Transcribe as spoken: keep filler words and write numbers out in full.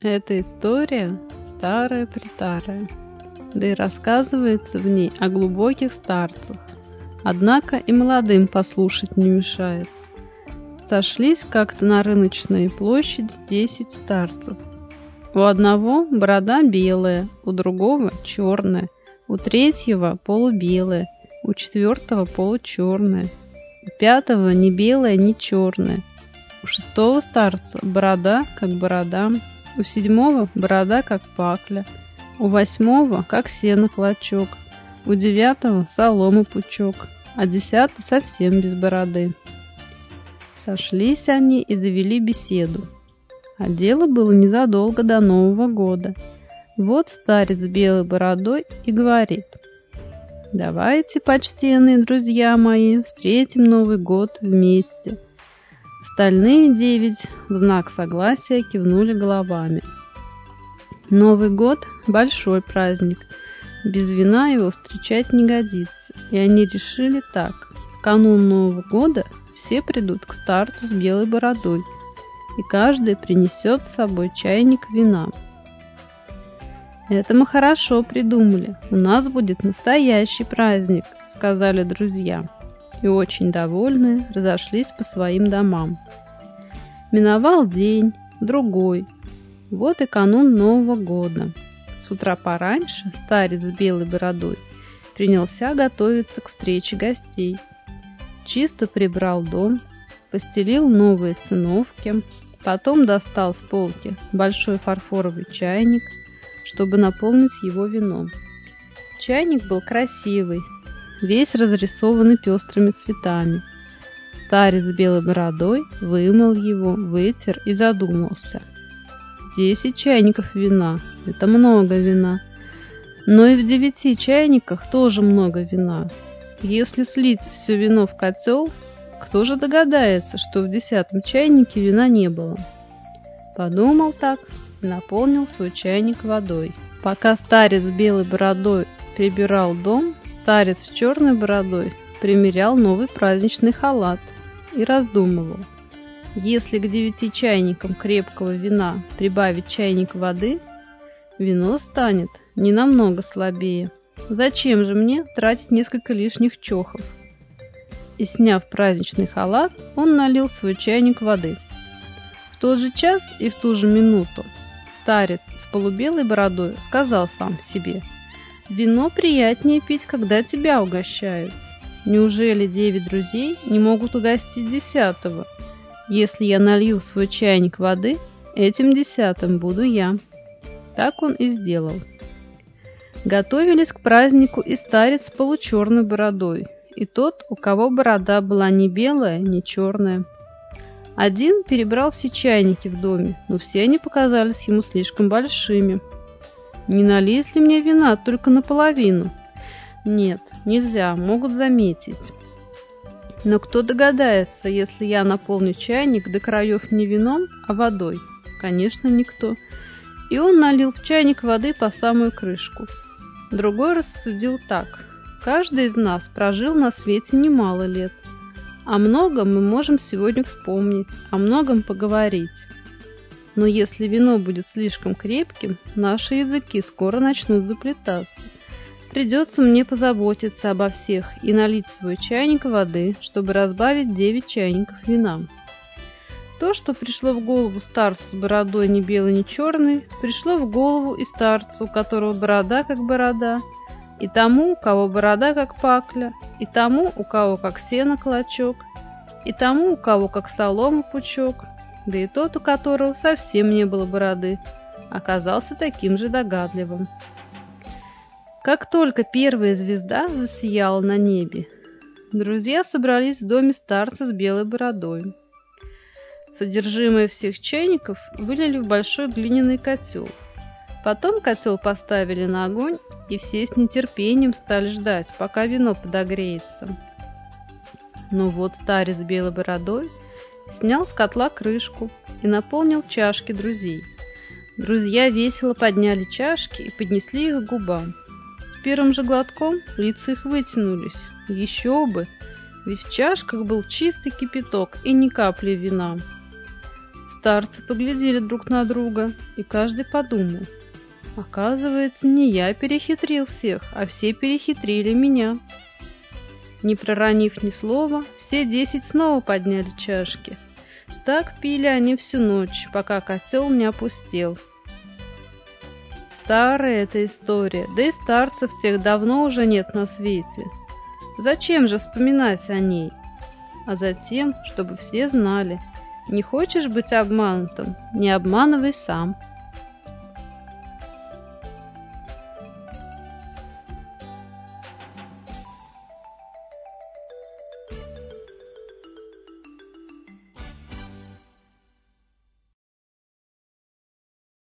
Эта история старая-престарая, да и рассказывается в ней о глубоких старцах, однако и молодым послушать не мешает. Сошлись как-то на рыночной площади десять старцев. У одного борода белая, у другого черная, у третьего полубелая, у четвертого получерная, у пятого ни белая, ни черная, у шестого старца борода как борода, у седьмого борода как пакля, у восьмого как сено клочок, у девятого соломы пучок, а десятый совсем без бороды. Сошлись они и завели беседу. А дело было незадолго до Нового года. Вот старец с белой бородой и говорит: «Давайте, почтенные друзья мои, встретим Новый год вместе». Остальные девять в знак согласия кивнули головами. Новый год – большой праздник. Без вина его встречать не годится. И они решили так: в канун Нового года все придут к старцу с белой бородой, и каждый принесет с собой чайник вина. «Это мы хорошо придумали. У нас будет настоящий праздник», — сказали друзья, и очень довольные разошлись по своим домам. Миновал день, другой. Вот и канун Нового года. С утра пораньше старец с белой бородой принялся готовиться к встрече гостей. Чисто прибрал дом, постелил новые циновки, потом достал с полки большой фарфоровый чайник, чтобы наполнить его вином. Чайник был красивый, весь разрисованный пестрыми цветами. Старец с белой бородой вымыл его, вытер и задумался. Десять чайников вина – это много вина. Но и в девяти чайниках тоже много вина. Если слить все вино в котел, кто же догадается, что в десятом чайнике вина не было? Подумал так и наполнил свой чайник водой. Пока старец с белой бородой прибирал дом, старец с черной бородой примерял новый праздничный халат и раздумывал: если к девяти чайникам крепкого вина прибавить чайник воды, вино станет не намного слабее. Зачем же мне тратить несколько лишних чохов? И, сняв праздничный халат, он налил в свой чайник воды. В тот же час и в ту же минуту старец с полубелой бородой сказал сам себе: «Вино приятнее пить, когда тебя угощают. Неужели девять друзей не могут угостить десятого? Если я налью в свой чайник воды, этим десятым буду я». Так он и сделал. Готовились к празднику и старец с получерной бородой, и тот, у кого борода была ни белая, ни черная. Один перебрал все чайники в доме, но все они показались ему слишком большими. «Не налить ли мне вина только наполовину?» «Нет, нельзя, могут заметить». «Но кто догадается, если я наполню чайник до краев не вином, а водой?» «Конечно, никто». И он налил в чайник воды по самую крышку. Другой рассудил так: каждый из нас прожил на свете немало лет. О многом мы можем сегодня вспомнить, о многом поговорить. Но если вино будет слишком крепким, наши языки скоро начнут заплетаться. Придется мне позаботиться обо всех и налить в свой чайник воды, чтобы разбавить девять чайников вина. То, что пришло в голову старцу с бородой ни белой, ни черной, пришло в голову и старцу, у которого борода как борода, и тому, у кого борода как пакля, и тому, у кого как сено клочок, и тому, у кого как солома пучок, да и тот, у которого совсем не было бороды, оказался таким же догадливым. Как только первая звезда засияла на небе, друзья собрались в доме старца с белой бородой. Содержимое всех чайников вылили в большой глиняный котел. Потом котел поставили на огонь, и все с нетерпением стали ждать, пока вино подогреется. Но вот старец с белой бородой снял с котла крышку и наполнил чашки друзей. Друзья весело подняли чашки и поднесли их к губам. С первым же глотком лица их вытянулись. Еще бы! Ведь в чашках был чистый кипяток и ни капли вина. Старцы поглядели друг на друга, и каждый подумал: оказывается, не я перехитрил всех, а все перехитрили меня. Не проронив ни слова, все десять снова подняли чашки. Так пили они всю ночь, пока котел не опустел. Старая эта история, да и старцев тех давно уже нет на свете. Зачем же вспоминать о ней? А затем, чтобы все знали: не хочешь быть обманутым, не обманывай сам.